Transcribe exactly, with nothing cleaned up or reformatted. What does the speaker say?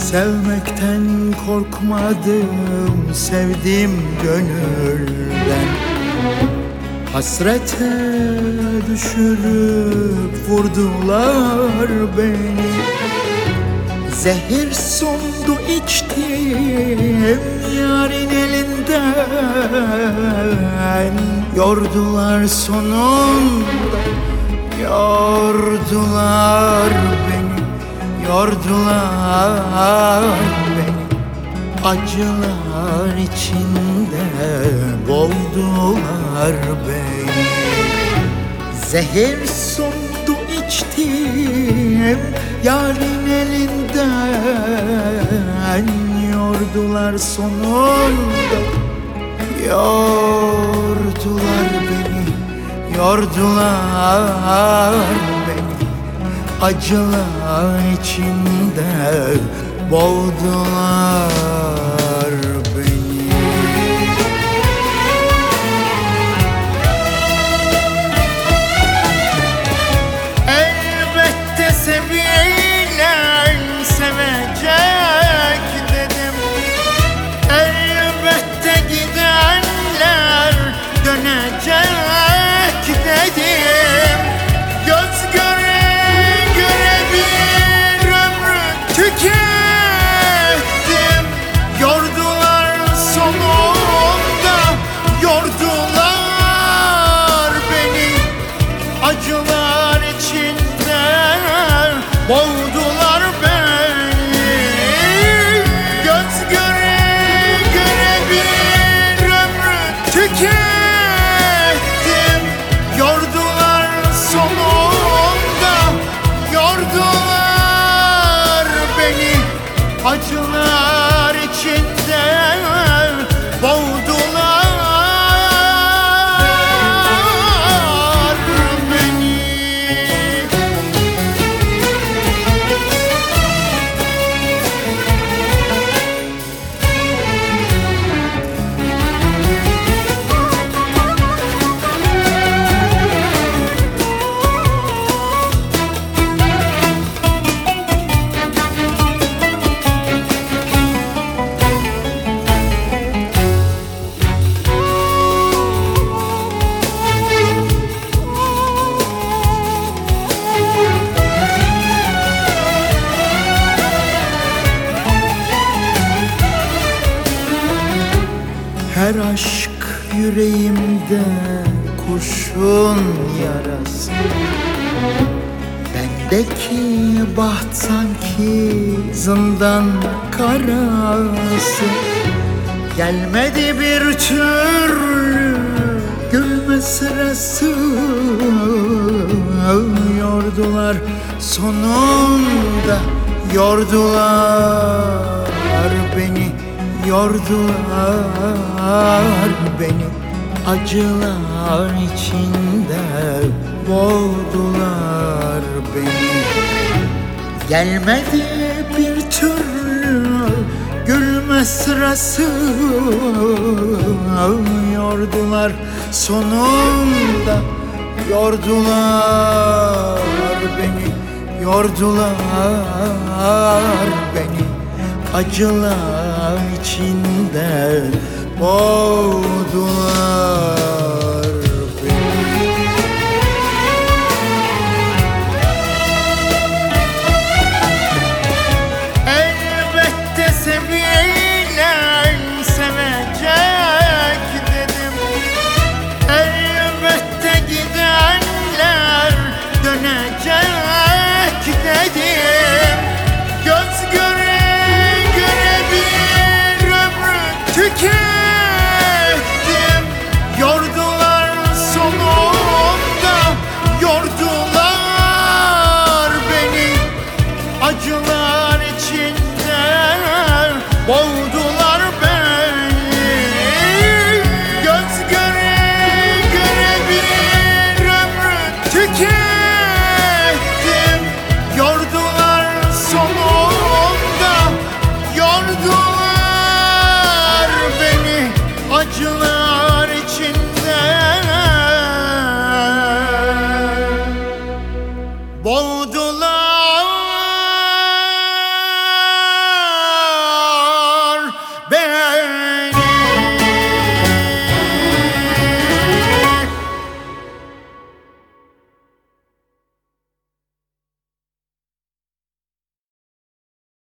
Sevmekten korkmadım, sevdim gönülden. Hasrete düşürüp vurdular beni. Zehir sondu içtim yarın elinden. Yordular sonunda, yordular beni, yordular beni. Acılar içinde boğdular beni. Zehir sondu içtim yarın elinden. Yordular sonunda, yordular beni, yordular beni. Acılar içinde boğdular beni. Elbette sevilen sevecek dedim. Elbette gidenler dönecek dedim. Göz göre göre bir ömrü tükettim. Yordular sonunda, yordular beni. Acılar içinde boğdular beni. Göz göre göre bir ömrü tükettim. Yordular sonunda, yordular beni. Acılar içinde boğdular beni. Her aşk yüreğimde kurşun yarası. Bendeki baht sanki zindan karası. Gelmedi bir türlü gülme sırası. Yordular sonunda, yordular beni, yordular beni. Acılar içinde boğdular beni. Gelmedi bir türlü gülme sırası. Yordular sonunda, yordular beni, yordular beni. Acılar içinde boğdular beni. Elbette sevilen sevecek dedim. Elbette gidenler dönecek dedim. Göz göre göre bir ömrü tükettim. Yordular sonunda, yordular beni. Acılar içinde boğdular